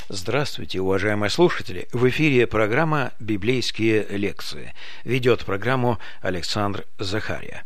Здравствуйте, уважаемые слушатели! В эфире программа «Библейские лекции». Ведет программу Александр Захария.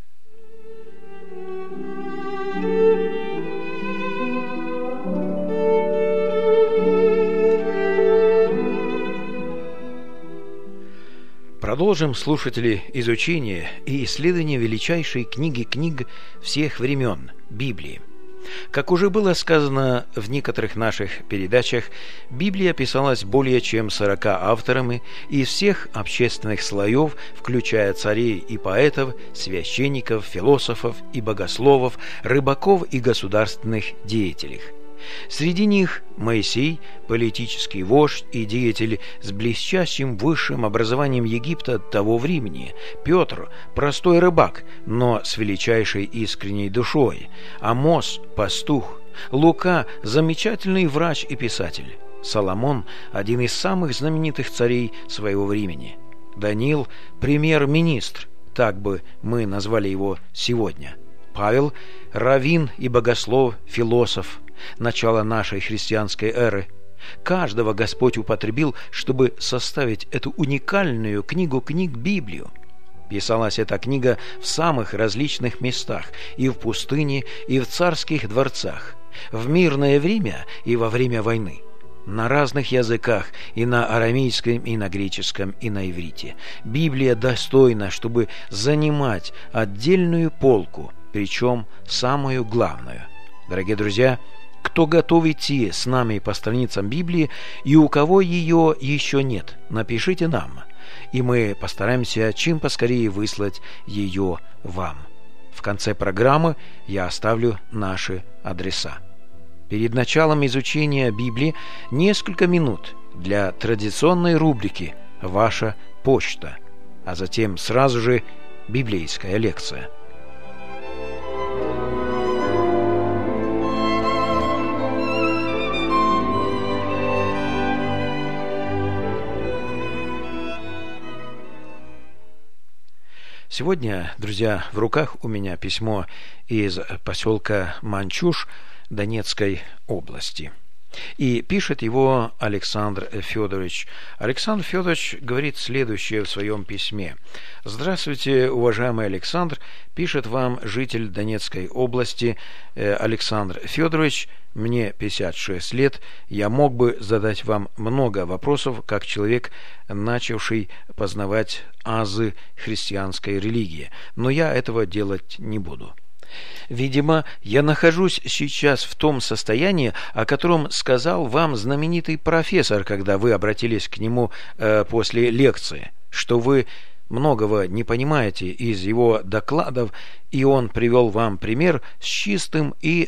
Продолжим, слушатели, изучение и исследование величайшей книги книг всех времен – Библии. Как уже было сказано в некоторых наших передачах, Библия писалась более чем 40 авторами из всех общественных слоев, включая царей и поэтов, священников, философов и богословов, рыбаков и государственных деятелей. Среди них Моисей, политический вождь и деятель с блестящим высшим образованием Египта того времени, Петр, простой рыбак, но с величайшей искренней душой, Амос, пастух, Лука, замечательный врач и писатель, Соломон, один из самых знаменитых царей своего времени, Даниил, премьер-министр, так бы мы назвали его сегодня, Павел, раввин и богослов, философ, начало нашей христианской эры. Каждого Господь употребил, чтобы составить эту уникальную книгу книг Библию. Писалась эта книга в самых различных местах, и в пустыне, и в царских дворцах, в мирное время и во время войны, на разных языках, и на арамейском, и на греческом, и на иврите. Библия достойна, чтобы занимать отдельную полку, причем самую главную. Дорогие друзья, кто готов идти с нами по страницам Библии и у кого ее еще нет, напишите нам, и мы постараемся чем поскорее выслать ее вам. В конце программы я оставлю наши адреса. Перед началом изучения Библии несколько минут для традиционной рубрики «Ваша почта», а затем сразу же библейская лекция. Сегодня, друзья, в руках у меня письмо из поселка Манчуш Донецкой области. И пишет его Александр Федорович. Александр Федорович говорит следующее в своем письме. «Здравствуйте, уважаемый Александр, пишет вам житель Донецкой области Александр Федорович. Мне 56 лет, я мог бы задать вам много вопросов, как человек, начавший познавать азы христианской религии, но я этого делать не буду. Видимо, я нахожусь сейчас в том состоянии, о котором сказал вам знаменитый профессор, когда вы обратились к нему после лекции, что вы многого не понимаете из его докладов, и он привел вам пример с чистым и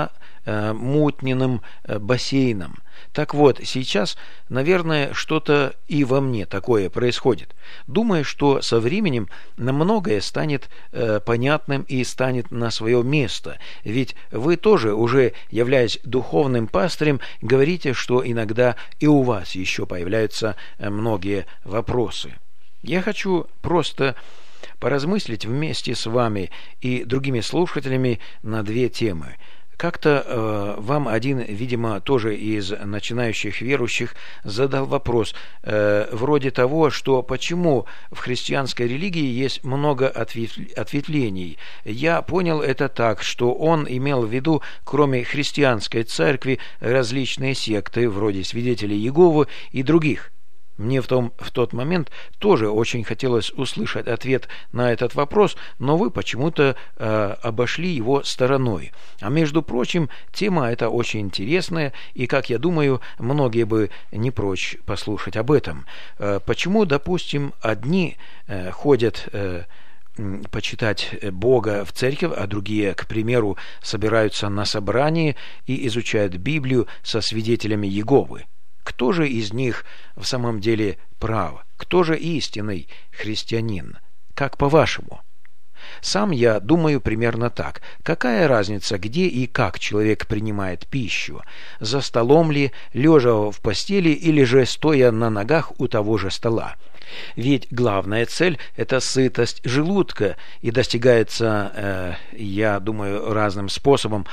замутненным бассейном. Так вот, сейчас, наверное, что-то и во мне такое происходит. Думаю, что со временем многое станет понятным и станет на свое место. Ведь вы тоже, уже являясь духовным пастырем, говорите, что иногда и у вас еще появляются многие вопросы. Я хочу просто поразмыслить вместе с вами и другими слушателями на две темы. Как-то вам один, видимо, тоже из начинающих верующих задал вопрос вроде того, что почему в христианской религии есть много ответвлений. Я понял это так, что он имел в виду, кроме христианской церкви, различные секты, вроде Свидетелей Иеговы и других. Мне в тот момент тоже очень хотелось услышать ответ на этот вопрос, но вы почему-то обошли его стороной. А между прочим, тема эта очень интересная, и, как я думаю, многие бы не прочь послушать об этом. Почему, допустим, одни ходят почитать Бога в церковь, а другие, к примеру, собираются на собрании и изучают Библию со свидетелями Иеговы? Кто же из них в самом деле прав? Кто же истинный христианин? Как по-вашему? Сам я думаю примерно так. Какая разница, где и как человек принимает пищу? За столом ли, лежа в постели или же стоя на ногах у того же стола? Ведь главная цель – это сытость желудка, и достигается, я думаю, разным способом.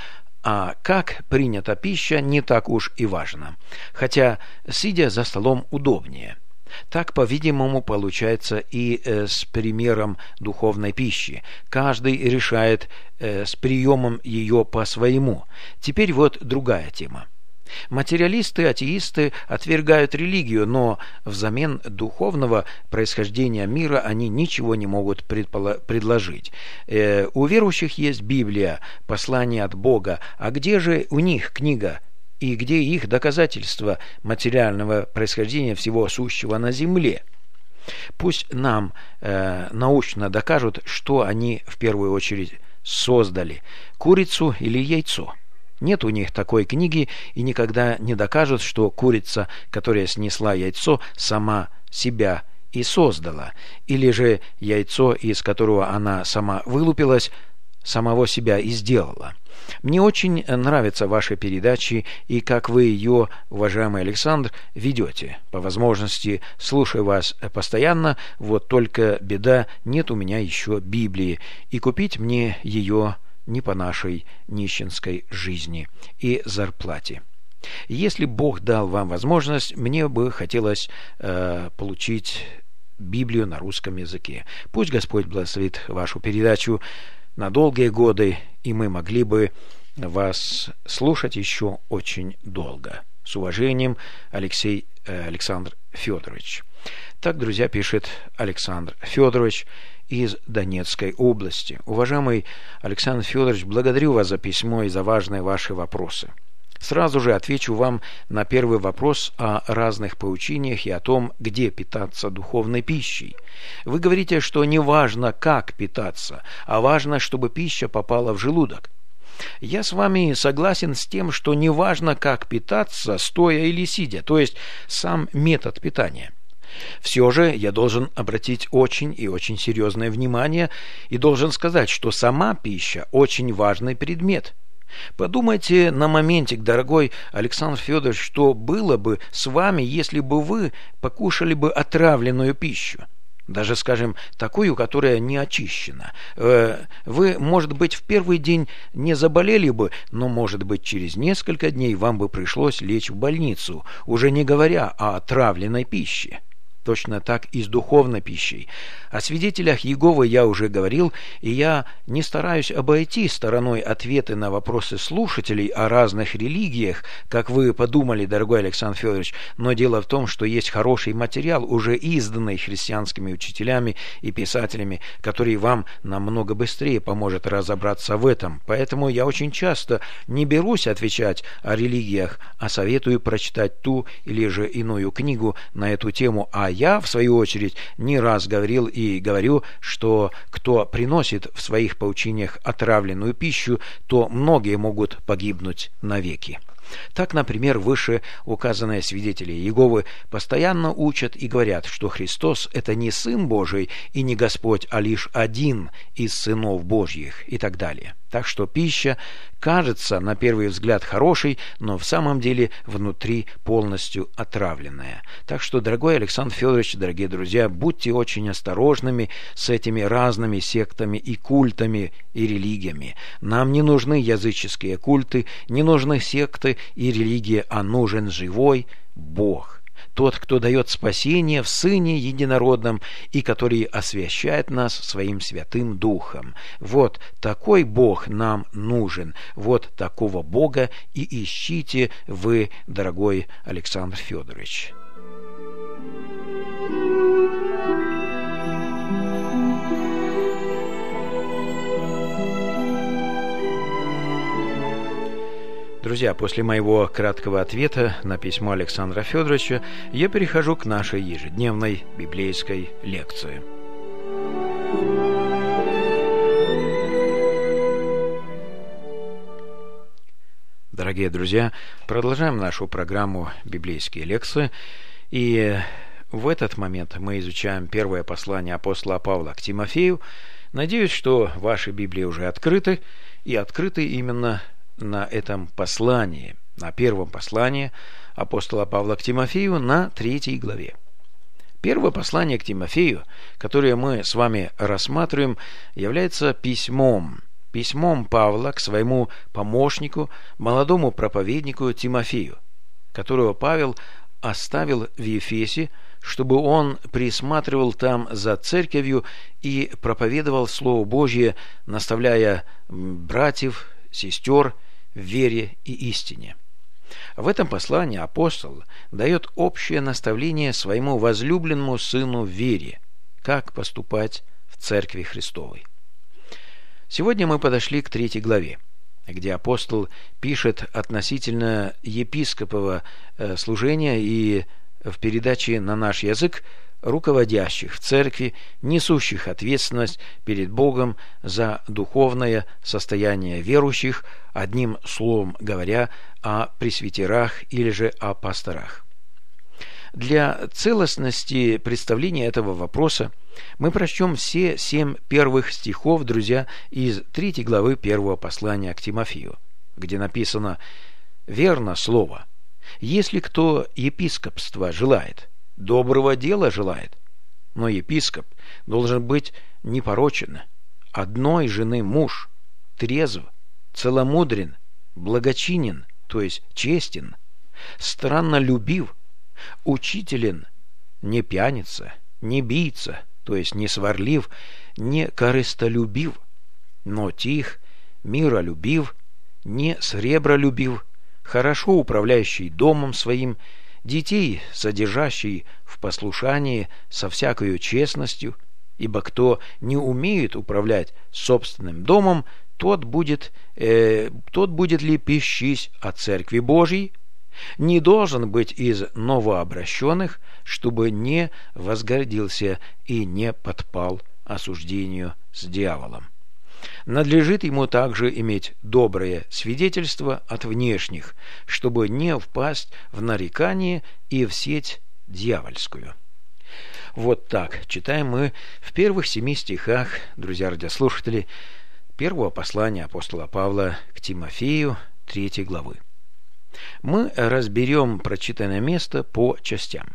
а как принята пища не так уж и важно, хотя сидя за столом удобнее. Так, по-видимому, получается и с примером духовной пищи. Каждый решает с приемом ее по-своему. Теперь вот другая тема. Материалисты, атеисты отвергают религию, но взамен духовного происхождения мира они ничего не могут предложить. У верующих есть Библия, послание от Бога, а где же у них книга? И где их доказательства материального происхождения всего сущего на земле? Пусть нам научно докажут, что они в первую очередь создали – курицу или яйцо. Нет у них такой книги, и никогда не докажут, что курица, которая снесла яйцо, сама себя и создала, или же яйцо, из которого она сама вылупилась, самого себя и сделала. Мне очень нравятся ваши передачи и как вы ее, уважаемый Александр, ведете. По возможности слушаю вас постоянно, вот только беда, нет у меня еще Библии, и купить мне ее не по нашей нищенской жизни и зарплате. Если Бог дал вам возможность, мне бы хотелось получить Библию на русском языке. Пусть Господь благословит вашу передачу на долгие годы, и мы могли бы вас слушать еще очень долго. С уважением, Александр Федорович. Так, друзья, пишет Александр Федорович из Донецкой области. Уважаемый Александр Федорович, благодарю вас за письмо и за важные ваши вопросы. Сразу же отвечу вам на первый вопрос о разных поучениях и о том, где питаться духовной пищей. Вы говорите, что не важно, как питаться, а важно, чтобы пища попала в желудок. Я с вами согласен с тем, что не важно, как питаться, стоя или сидя, то есть сам метод питания. Все же я должен обратить очень и очень серьезное внимание и должен сказать, что сама пища очень важный предмет. Подумайте на моментик, дорогой Александр Федорович, что было бы с вами, если бы вы покушали бы отравленную пищу. Даже, скажем, такую, которая не очищена. Вы, может быть, в первый день не заболели бы, но, может быть, через несколько дней вам бы пришлось лечь в больницу, уже не говоря о отравленной пище. Точно так и с духовной пищей. О свидетелях Иеговы я уже говорил, и я не стараюсь обойти стороной ответы на вопросы слушателей о разных религиях, как вы подумали, дорогой Александр Федорович, но дело в том, что есть хороший материал, уже изданный христианскими учителями и писателями, который вам намного быстрее поможет разобраться в этом. Поэтому я очень часто не берусь отвечать о религиях, а советую прочитать ту или же иную книгу на эту тему, а я, в свою очередь, не раз говорил и говорю, что кто приносит в своих поучениях отравленную пищу, то многие могут погибнуть навеки. Так, например, выше указанные свидетели Иеговы постоянно учат и говорят, что Христос – это не Сын Божий и не Господь, а лишь один из сынов Божьих и так далее. Так что пища кажется на первый взгляд хорошей, но в самом деле внутри полностью отравленная. Так что, дорогой Александр Федорович, дорогие друзья, будьте очень осторожными с этими разными сектами и культами и религиями. Нам не нужны языческие культы, не нужны секты и религии, а нужен живой Бог. Тот, кто дает спасение в Сыне Единородном и который освящает нас Своим Святым Духом. Вот такой Бог нам нужен. Вот такого Бога и ищите вы, дорогой Александр Федорович. Друзья, после моего краткого ответа на письмо Александра Федоровича я перехожу к нашей ежедневной библейской лекции. Дорогие друзья, продолжаем нашу программу «Библейские лекции». И в этот момент мы изучаем первое послание апостола Павла к Тимофею. Надеюсь, что ваши Библии уже открыты, и открыты именно на этом послании, на первом послании апостола Павла к Тимофею на 3 главе. Первое послание к Тимофею, которое мы с вами рассматриваем, является письмом письмом Павла к своему помощнику, молодому проповеднику Тимофею, которого Павел оставил в Ефесе, чтобы он присматривал там за церковью и проповедовал Слово Божье, наставляя братьев, сестер в вере и истине. В этом послании апостол дает общее наставление своему возлюбленному сыну в вере, как поступать в Церкви Христовой. Сегодня мы подошли к 3 главе, где апостол пишет относительно епископового служения и в передаче на наш язык руководящих в церкви, несущих ответственность перед Богом за духовное состояние верующих, одним словом говоря, о пресвитерах или же о пасторах. Для целостности представления этого вопроса мы прочтем все 7 первых стихов, друзья, из 3 главы 1 послания к Тимофею, где написано: «Верно слово, если кто епископства желает, доброго дела желает, но епископ должен быть непорочен, одной жены муж, трезв, целомудрен, благочинен, то есть честен, страннолюбив, учителен, не пьяница, не бийца, то есть не сварлив, не корыстолюбив, но тих, миролюбив, не сребролюбив, хорошо управляющий домом своим, детей содержащий в послушании со всякою честностью, ибо кто не умеет управлять собственным домом, тот будет лепещись о Церкви Божьей, не должен быть из новообращенных, чтобы не возгордился и не подпал осуждению с дьяволом. Надлежит ему также иметь доброе свидетельство от внешних, чтобы не впасть в нарекание и в сеть дьявольскую». Вот так читаем мы в первых 7 стихах, друзья радиослушатели, первого послания апостола Павла к Тимофею, 3 главы. Мы разберем прочитанное место по частям.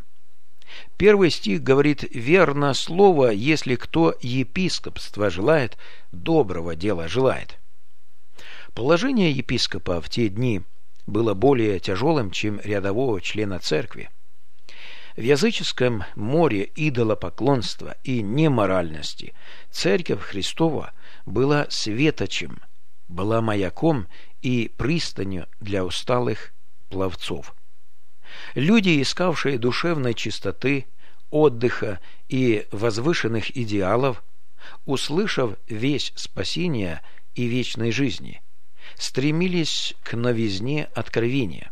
1 стих говорит: «Верно слово, если кто епископства желает, доброго дела желает». Положение епископа в те дни было более тяжелым, чем рядового члена церкви. В языческом море идолопоклонства и неморальности Церковь Христова была светочем, была маяком и пристанью для усталых пловцов. Люди, искавшие душевной чистоты, отдыха и возвышенных идеалов, услышав весть спасения и вечной жизни, стремились к новизне откровения.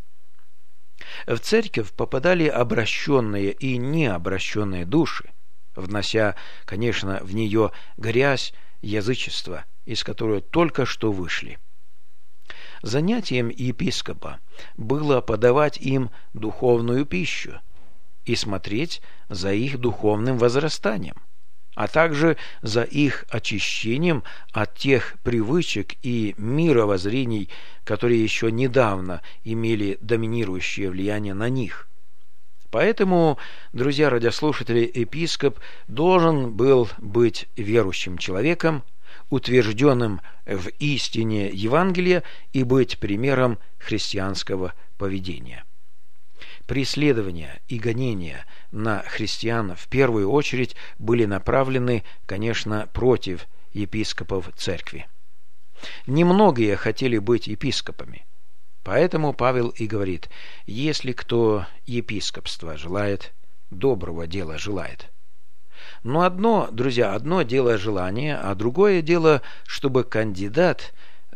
В церковь попадали обращенные и необращенные души, внося, конечно, в нее грязь язычества, из которой только что вышли. Занятием епископа было подавать им духовную пищу и смотреть за их духовным возрастанием, а также за их очищением от тех привычек и мировоззрений, которые еще недавно имели доминирующее влияние на них. Поэтому, друзья радиослушатели, епископ должен был быть верующим человеком, утвержденным в истине Евангелия, и быть примером христианского поведения. Преследования и гонения на христиан в первую очередь были направлены, конечно, против епископов церкви. Немногие хотели быть епископами, поэтому Павел и говорит: «Если кто епископства желает, доброго дела желает». Но одно дело желание, а другое дело, чтобы кандидат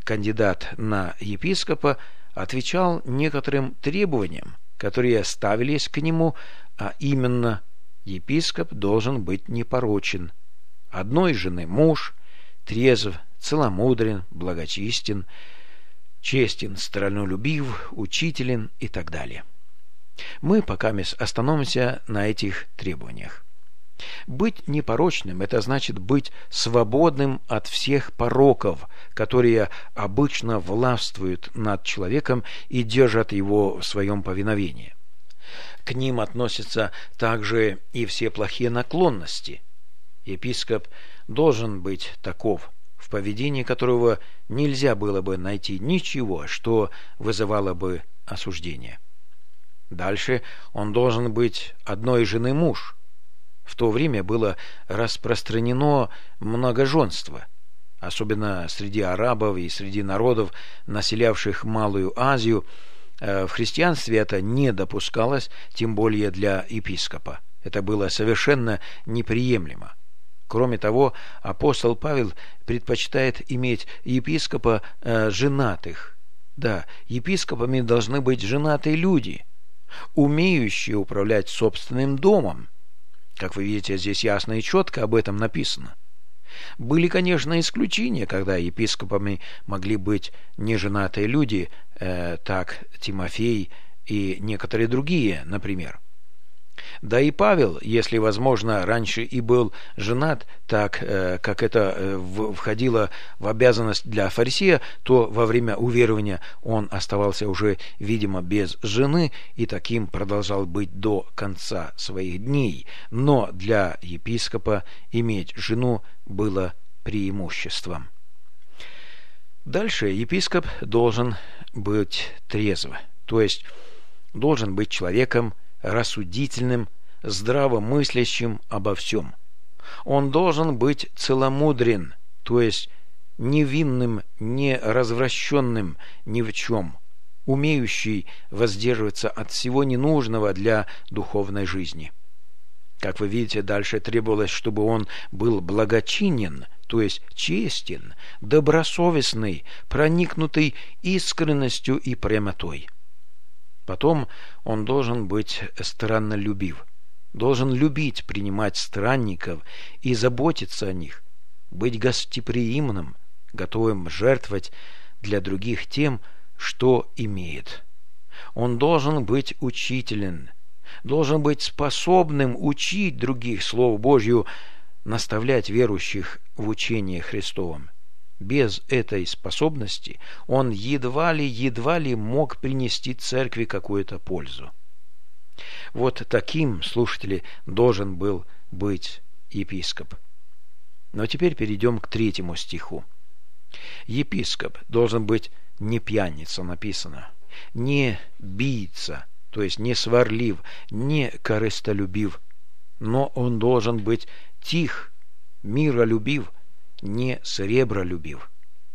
на епископа отвечал некоторым требованиям, которые ставились к нему, а именно: епископ должен быть непорочен, одной жены муж, трезв, целомудрен, благочестен, честен, страннолюбив, учителен и так далее. Мы пока остановимся на этих требованиях. Быть непорочным – это значит быть свободным от всех пороков, которые обычно властвуют над человеком и держат его в своем повиновении. К ним относятся также и все плохие наклонности. Епископ должен быть таков в поведении которого нельзя было бы найти ничего, что вызывало бы осуждение. Дальше он должен быть одной жены муж. В то время было распространено многоженство, особенно среди арабов и среди народов, населявших Малую Азию. В христианстве это не допускалось, тем более для епископа. Это было совершенно неприемлемо. Кроме того, апостол Павел предпочитает иметь епископа женатых. Да, епископами должны быть женатые люди, умеющие управлять собственным домом. Как вы видите, здесь ясно и четко об этом написано. Были, конечно, исключения, когда епископами могли быть неженатые люди, так Тимофей и некоторые другие, например. Да и Павел, если возможно, раньше и был женат, так как это входило в обязанность для фарисея, то во время уверования он оставался уже, видимо, без жены и таким продолжал быть до конца своих дней. Но для епископа иметь жену было преимуществом. Дальше епископ должен быть трезв, то есть должен быть человеком рассудительным, здравомыслящим обо всем. Он должен быть целомудрен, то есть невинным, не развращенным ни в чем, умеющий воздерживаться от всего ненужного для духовной жизни. Как вы видите, дальше требовалось, чтобы он был благочинен, то есть честен, добросовестный, проникнутый искренностью и прямотой. Потом он должен быть страннолюбив, должен любить принимать странников и заботиться о них, быть гостеприимным, готовым жертвовать для других тем, что имеет. Он должен быть учителен, должен быть способным учить других Слову Божью, наставлять верующих в учении Христовом. Без этой способности он едва ли мог принести церкви какую-то пользу. Вот таким, слушатели, должен был быть епископ. Но теперь перейдем к 3 стиху. Епископ должен быть не пьяница, написано, не бийца, то есть не сварлив, не корыстолюбив, но он должен быть тих, миролюбив, не сребролюбив.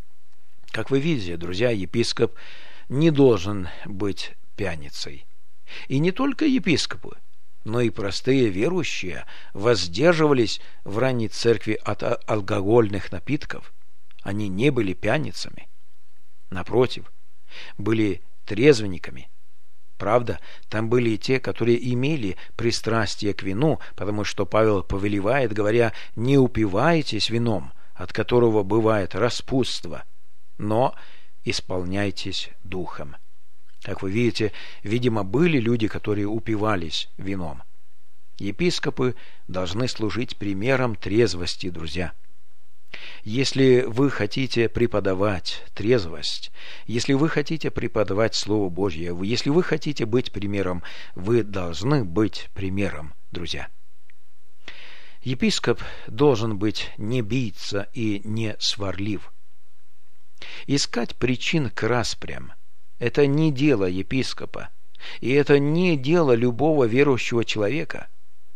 Как вы видите, друзья, епископ не должен быть пьяницей. И не только епископы, но и простые верующие воздерживались в ранней церкви от алкогольных напитков. Они не были пьяницами. Напротив, были трезвенниками. Правда, там были и те, которые имели пристрастие к вину, потому что Павел повелевает, говоря: «Не упивайтесь вином, от которого бывает распутство, но исполняйтесь духом». Как вы видите, видимо, были люди, которые упивались вином. Епископы должны служить примером трезвости, друзья. Если вы хотите преподавать трезвость, если вы хотите преподавать Слово Божье, если вы хотите быть примером, вы должны быть примером, друзья. Епископ должен быть не бийца и не сварлив. Искать причин к распрям – это не дело епископа, и это не дело любого верующего человека.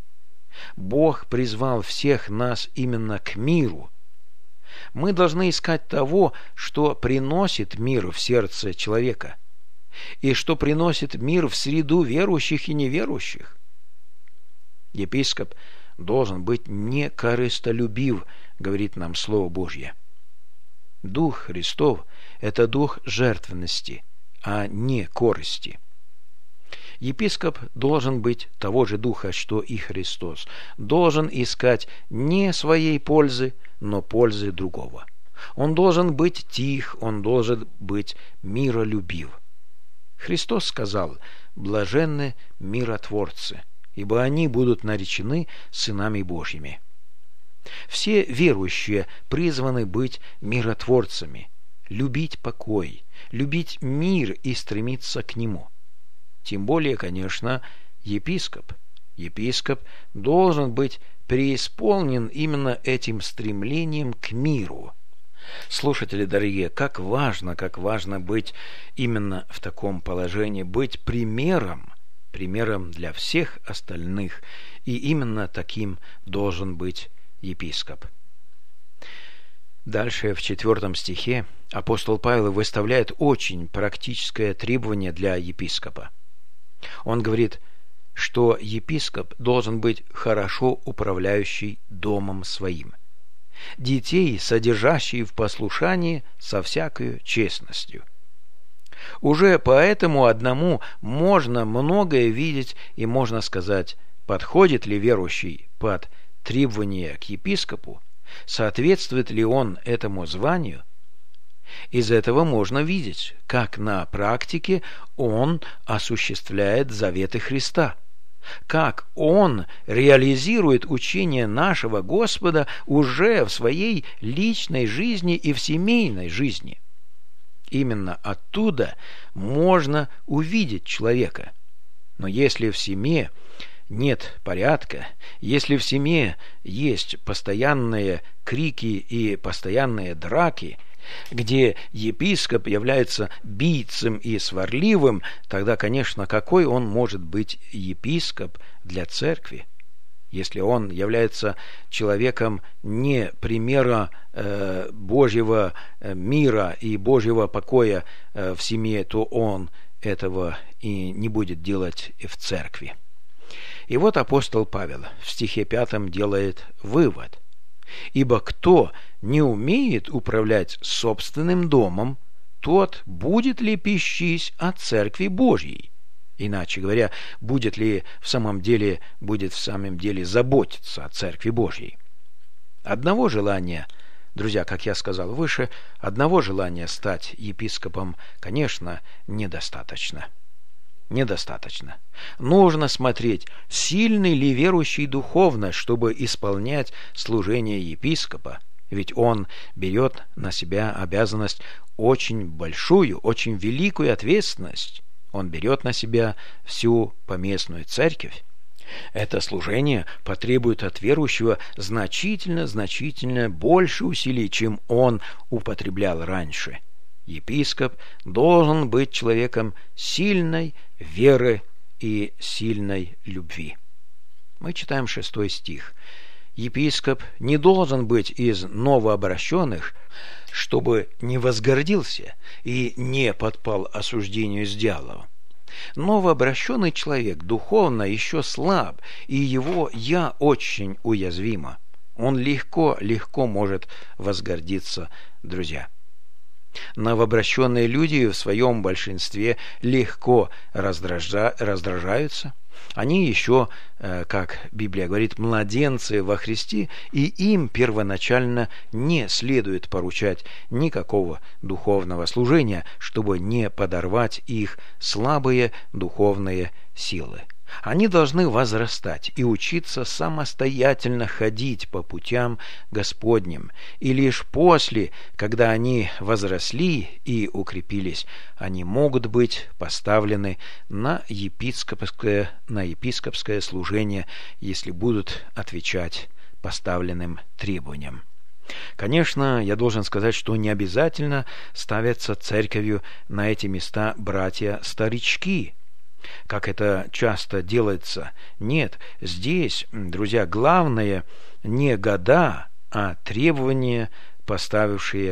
Бог призвал всех нас именно к миру. Мы должны искать того, что приносит мир в сердце человека, и что приносит мир в среду верующих и неверующих. Епископ должен быть не корыстолюбив, говорит нам Слово Божье. Дух Христов – это дух жертвенности, а не корысти. Епископ должен быть того же духа, что и Христос, должен искать не своей пользы, но пользы другого. Он должен быть тих, он должен быть миролюбив. Христос сказал: «Блаженны миротворцы, ибо они будут наречены сынами Божьими». Все верующие призваны быть миротворцами, любить покой, любить мир и стремиться к нему. Тем более, конечно, епископ. Епископ должен быть преисполнен именно этим стремлением к миру. Слушатели дорогие, как важно быть именно в таком положении, быть примером для всех остальных, и именно таким должен быть епископ. Дальше в 4 стихе апостол Павел выставляет очень практическое требование для епископа. Он говорит, что епископ должен быть хорошо управляющий домом своим, детей, содержащий в послушании со всякою честностью. Уже по этому одному можно многое видеть, и можно сказать, подходит ли верующий под требования к епископу, соответствует ли он этому званию. Из этого можно видеть, как на практике он осуществляет заветы Христа, как он реализует учение нашего Господа уже в своей личной жизни и в семейной жизни. Именно оттуда можно увидеть человека. Но если в семье нет порядка, если в семье есть постоянные крики и постоянные драки, где епископ является бийцем и сварливым, тогда, конечно, какой он может быть епископ для церкви? Если он является человеком не примера Божьего мира и Божьего покоя в семье, то он этого и не будет делать в церкви. И вот апостол Павел в стихе 5 делает вывод. «Ибо кто не умеет управлять собственным домом, тот будет ли пищись о церкви Божьей?» Иначе говоря, будет в самом деле заботиться о Церкви Божьей. Одного желания, друзья, как я сказал выше, одного желания стать епископом, конечно, недостаточно. Нужно смотреть, сильный ли верующий духовно, чтобы исполнять служение епископа, ведь он берет на себя обязанность очень большую, очень великую ответственность. Он берет на себя всю поместную церковь. Это служение потребует от верующего значительно больше усилий, чем он употреблял раньше. Епископ должен быть человеком сильной веры и сильной любви. Мы читаем 6 стих. Епископ не должен быть из новообращенных, чтобы не возгордился и не подпал осуждению с дьяволом. Новообращенный человек духовно еще слаб, и его «я» очень уязвимо. Он легко может возгордиться, друзья. Новообращенные люди в своем большинстве легко раздражаются. Они еще, как Библия говорит, младенцы во Христе, и им первоначально не следует поручать никакого духовного служения, чтобы не подорвать их слабые духовные силы. Они должны возрастать и учиться самостоятельно ходить по путям Господним, и лишь после, когда они возросли и укрепились, они могут быть поставлены на епископское служение, если будут отвечать поставленным требованиям. Конечно, я должен сказать, что не обязательно ставятся церковью на эти места братья-старички, как это часто делается. Нет, здесь, друзья, главное не года, а требования, поставившие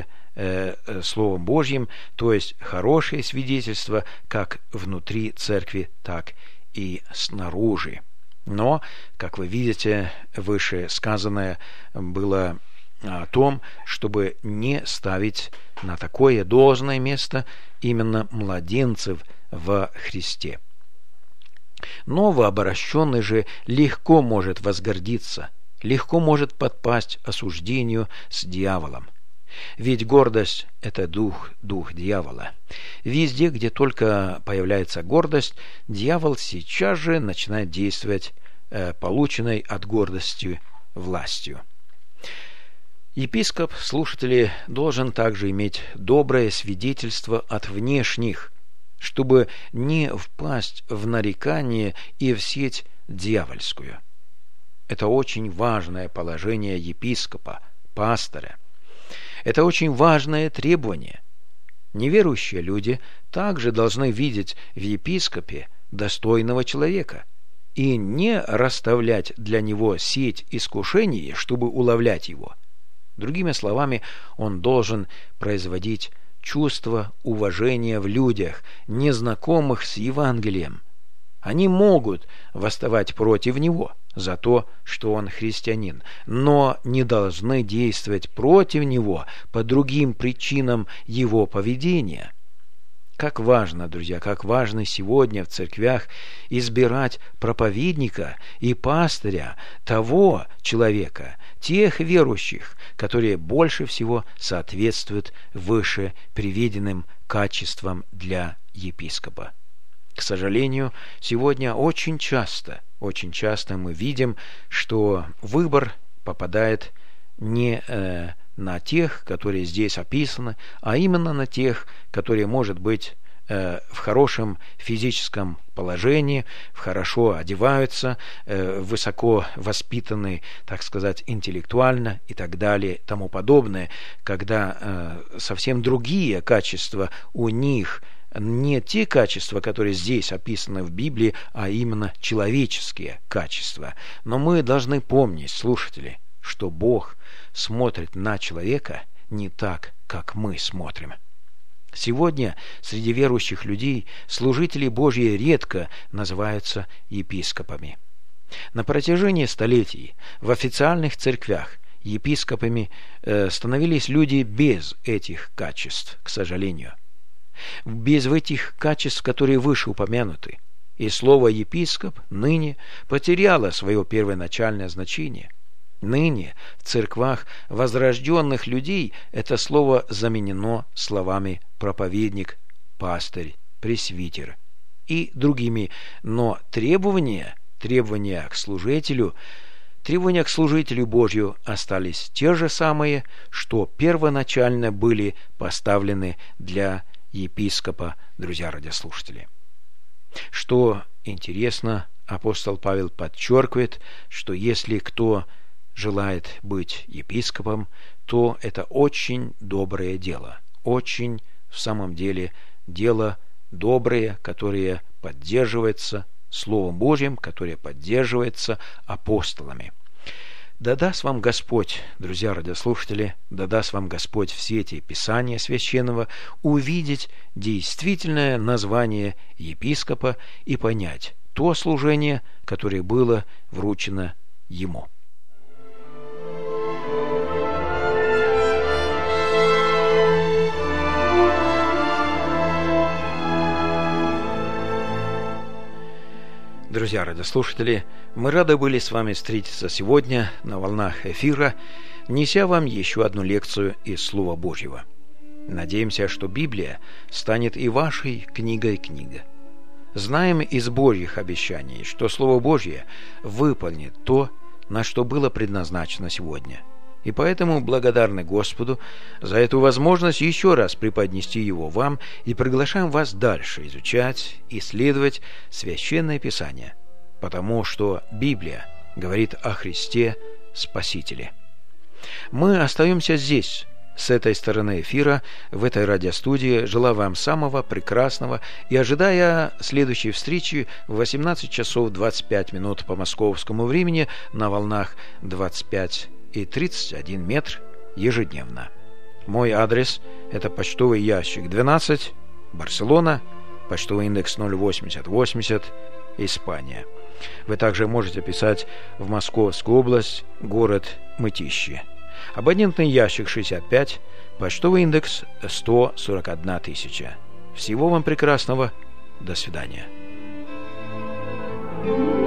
Словом Божьим, то есть хорошее свидетельство как внутри церкви, так и снаружи. Но, как вы видите, выше сказанное было о том, чтобы не ставить на такое должное место именно младенцев во Христе. Новообращенный же легко может возгордиться, легко может подпасть осуждению с дьяволом. Ведь гордость – это дух дьявола. Везде, где только появляется гордость, дьявол сейчас же начинает действовать полученной от гордости властью. Епископ, слушатели, должен также иметь доброе свидетельство от внешних, чтобы не впасть в нарекание и в сеть дьявольскую. Это очень важное положение епископа, пастыря. Это очень важное требование. Неверующие люди также должны видеть в епископе достойного человека и не расставлять для него сеть искушений, чтобы уловлять его. Другими словами, он должен производить чувство уважения в людях, незнакомых с Евангелием. Они могут восставать против него за то, что он христианин, но не должны действовать против него по другим причинам его поведения. Как важно, друзья, как важно сегодня в церквях избирать проповедника и пастыря, того человека, тех верующих, которые больше всего соответствуют выше приведенным качествам для епископа. К сожалению, сегодня очень часто мы видим, что выбор попадает не на тех, которые здесь описаны, а именно на тех, которые, может быть, в хорошем физическом положении, хорошо одеваются, высоко воспитаны, так сказать, интеллектуально и так далее, тому подобное, когда совсем другие качества у них, не те качества, которые здесь описаны в Библии, а именно человеческие качества. Но мы должны помнить, слушатели, что Бог смотрит на человека не так, как мы смотрим. Сегодня среди верующих людей служители Божьи редко называются епископами. На протяжении столетий в официальных церквях епископами становились люди без этих качеств, к сожалению. Без этих качеств, которые выше упомянуты. И слово «епископ» ныне потеряло свое первоначальное значение. Ныне в церквах возрожденных людей это слово заменено словами проповедник, пастырь, пресвитер и другими, но требования к служителю Божью остались те же самые, что первоначально были поставлены для епископа, друзья радиослушатели. Что интересно, апостол Павел подчеркивает, что если кто желает быть епископом, то это очень доброе дело. Очень, в самом деле, дело доброе, которое поддерживается Словом Божьим, которое поддерживается апостолами. Да даст вам Господь, друзья радиослушатели, да даст вам Господь в свете Писания Священного увидеть действительное название епископа и понять то служение, которое было вручено ему. Друзья радиослушатели, мы рады были с вами встретиться сегодня на волнах эфира, неся вам еще одну лекцию из Слова Божьего. Надеемся, что Библия станет и вашей книгой книга. Знаем из Божьих обещаний, что Слово Божье выполнит то, на что было предназначено сегодня. И поэтому благодарны Господу за эту возможность еще раз преподнести его вам и приглашаем вас дальше изучать, исследовать Священное Писание, потому что Библия говорит о Христе Спасителе. Мы остаемся здесь, с этой стороны эфира, в этой радиостудии, желаю вам самого прекрасного и ожидая следующей встречи в 18 часов 25 минут по московскому времени на волнах 25 и 31 метр ежедневно. Мой адрес – это почтовый ящик 12, Барселона, почтовый индекс 08080, Испания. Вы также можете писать в Московскую область, город Мытищи. Абонентный ящик 65, почтовый индекс 141 тысяча. Всего вам прекрасного. До свидания.